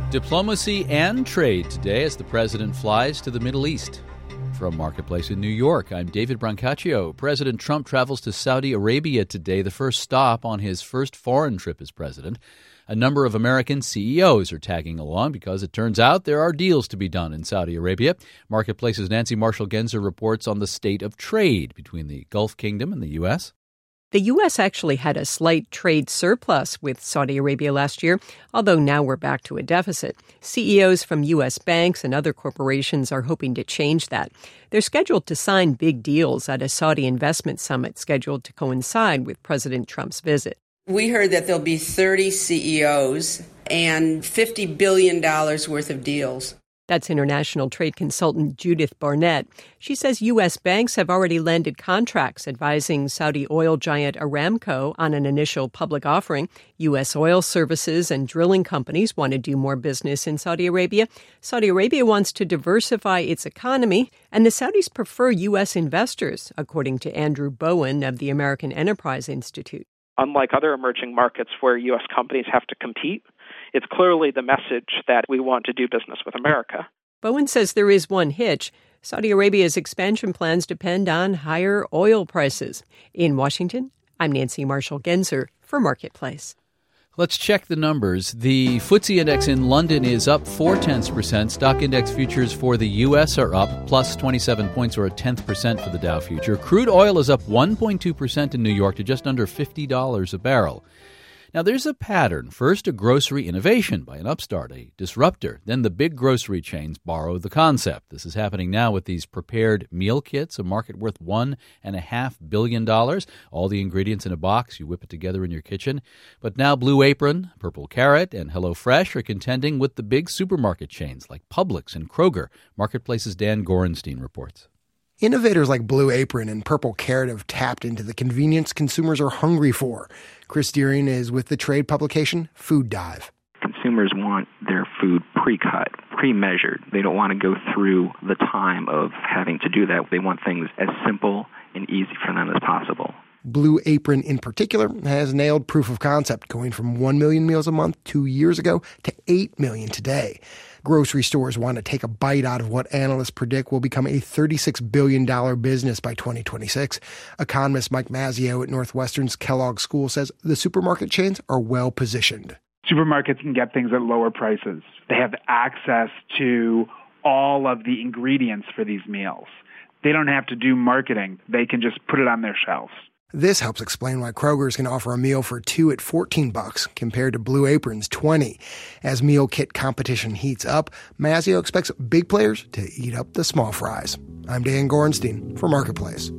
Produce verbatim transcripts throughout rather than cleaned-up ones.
Diplomacy and trade today as the president flies to the Middle East. From Marketplace in New York, I'm David Brancaccio. President Trump travels to Saudi Arabia today, the first stop on his first foreign trip as president. A number of American C E Os are tagging along because it turns out there are deals to be done in Saudi Arabia. Marketplace's Nancy Marshall-Genzer reports on the state of trade between the Gulf Kingdom and the U S. The U S actually had a slight trade surplus with Saudi Arabia last year, although now we're back to a deficit. C E Os from U S banks and other corporations are hoping to change that. They're scheduled to sign big deals at a Saudi investment summit scheduled to coincide with President Trump's visit. We heard that there'll be thirty C E Os and fifty billion dollars worth of deals. That's international trade consultant Judith Barnett. She says U S banks have already landed contracts advising Saudi oil giant Aramco on an initial public offering. U S oil services and drilling companies want to do more business in Saudi Arabia. Saudi Arabia wants to diversify its economy, and the Saudis prefer U S investors, according to Andrew Bowen of the American Enterprise Institute. Unlike other emerging markets where U S companies have to compete, it's clearly the message that we want to do business with America. Bowen says there is one hitch. Saudi Arabia's expansion plans depend on higher oil prices. In Washington, I'm Nancy Marshall-Genzer for Marketplace. Let's check the numbers. The F T S E index in London is up four tenths percent. Stock index futures for the U S are up plus twenty-seven points, or a tenth percent for the Dow future. Crude oil is up one point two percent in New York to just under fifty dollars a barrel. Now, there's a pattern. First, a grocery innovation by an upstart, a disruptor. Then the big grocery chains borrow the concept. This is happening now with these prepared meal kits, a market worth one point five billion dollars. All the ingredients in a box. You whip it together in your kitchen. But now Blue Apron, Purple Carrot, and HelloFresh are contending with the big supermarket chains like Publix and Kroger. Marketplace's Dan Gorenstein reports. Innovators like Blue Apron and Purple Carrot have tapped into the convenience consumers are hungry for. Chris Deering is with the trade publication Food Dive. Consumers want their food pre-cut, pre-measured. They don't want to go through the time of having to do that. They want things as simple and easy for them as possible. Blue Apron in particular has nailed proof of concept, going from one million meals a month two years ago to eight million today. Grocery stores want to take a bite out of what analysts predict will become a thirty-six billion dollars business by twenty twenty-six. Economist Mike Mazzeo at Northwestern's Kellogg School says the supermarket chains are well positioned. Supermarkets can get things at lower prices. They have access to all of the ingredients for these meals. They don't have to do marketing. They can just put it on their shelves. This helps explain why Kroger's can offer a meal for two at fourteen bucks compared to Blue Apron's twenty. As meal kit competition heats up, Mazzeo expects big players to eat up the small fries. I'm Dan Gorenstein for Marketplace.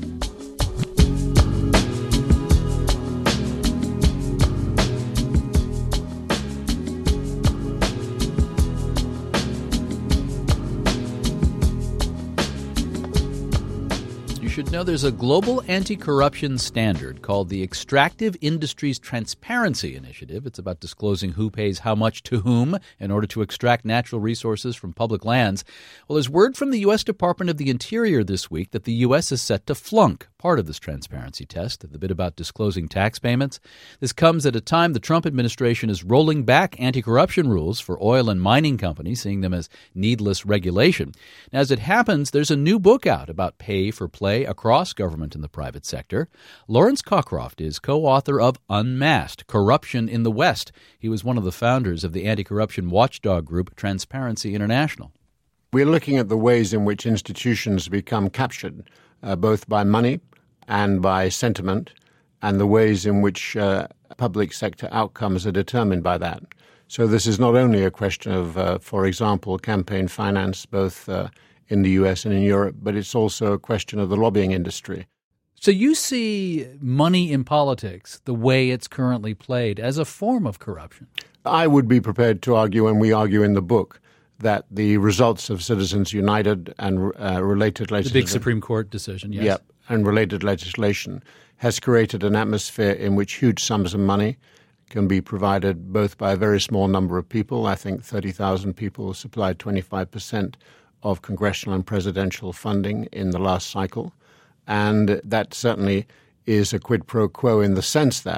You should know there's a global anti-corruption standard called the Extractive Industries Transparency Initiative. It's about disclosing who pays how much to whom in order to extract natural resources from public lands. Well, there's word from the U S Department of the Interior this week that the U S is set to flunk part of this transparency test, the bit about disclosing tax payments. This comes at a time the Trump administration is rolling back anti-corruption rules for oil and mining companies, seeing them as needless regulation. Now, as it happens, there's a new book out about pay for play across government and the private sector. Lawrence Cockcroft is co-author of Unmasked: Corruption in the West. He was one of the founders of the anti-corruption watchdog group Transparency International. We're looking at the ways in which institutions become captured, uh, both by money and by sentiment, and the ways in which uh, public sector outcomes are determined by that. So this is not only a question of, uh, for example, campaign finance, both uh, in the U S and in Europe, but it's also a question of the lobbying industry. So you see money in politics, the way it's currently played, as a form of corruption? I would be prepared to argue, and we argue in the book, that the results of Citizens United and uh, related legislation— The big Supreme Court decision, yes. Yep, and related legislation has created an atmosphere in which huge sums of money can be provided both by a very small number of people. I think thirty thousand people supplied twenty-five percent of congressional and presidential funding in the last cycle. And that certainly is a quid pro quo in the sense that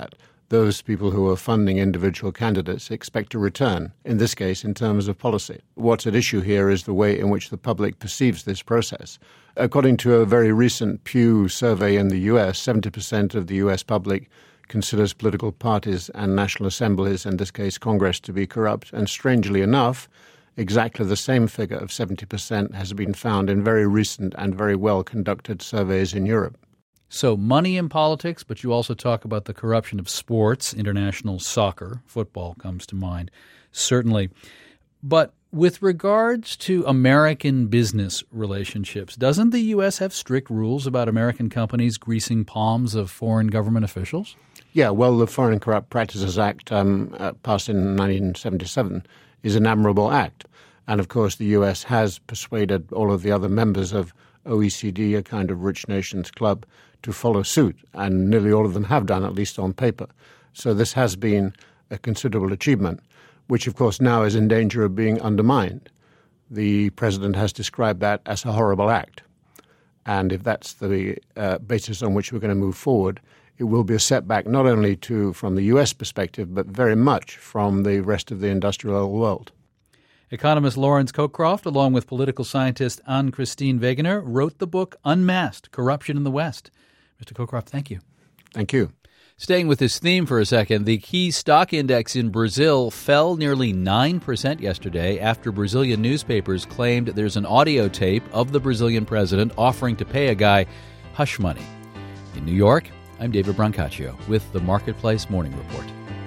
those people who are funding individual candidates expect a return, in this case, in terms of policy. What's at issue here is the way in which the public perceives this process. According to a very recent Pew survey in the U S, seventy percent of the U S public considers political parties and national assemblies, in this case Congress, to be corrupt. And strangely enough, exactly the same figure of seventy percent has been found in very recent and very well-conducted surveys in Europe. So money in politics, but you also talk about the corruption of sports, international soccer, football comes to mind, certainly. But with regards to American business relationships, doesn't the U S have strict rules about American companies greasing palms of foreign government officials? Yeah, well, the Foreign Corrupt Practices Act, um, uh, passed in nineteen seventy-seven, is an admirable act. And, of course, the U S has persuaded all of the other members of O E C D, a kind of rich nations club, to follow suit, and nearly all of them have done, at least on paper. So this has been a considerable achievement, which, of course, now is in danger of being undermined. The president has described that as a horrible act. And if that's the uh, basis on which we're going to move forward, it will be a setback not only to from the U S perspective, but very much from the rest of the industrial world. Economist Lawrence Cockcroft, along with political scientist Anne-Christine Wegener, wrote the book Unmasked: Corruption in the West. Mister Cockcroft, thank you. Thank you. Staying with this theme for a second, the key stock index in Brazil fell nearly nine percent yesterday after Brazilian newspapers claimed there's an audio tape of the Brazilian president offering to pay a guy hush money. In New York, I'm David Brancaccio with the Marketplace Morning Report.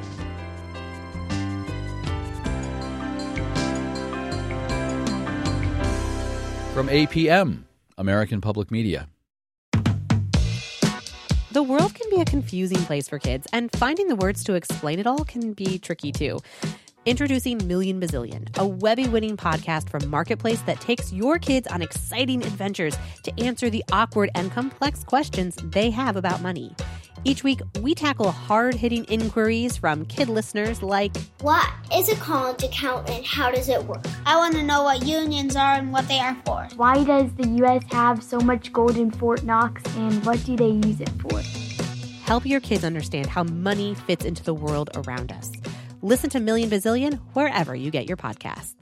From A P M, American Public Media. The world can be a confusing place for kids, and finding the words to explain it all can be tricky too. Introducing Million Bazillion, a Webby-winning podcast from Marketplace that takes your kids on exciting adventures to answer the awkward and complex questions they have about money. Each week, we tackle hard-hitting inquiries from kid listeners like, what is a college account and how does it work? I want to know what unions are and what they are for. Why does the U S have so much gold in Fort Knox and what do they use it for? Help your kids understand how money fits into the world around us. Listen to Million Bazillion wherever you get your podcasts.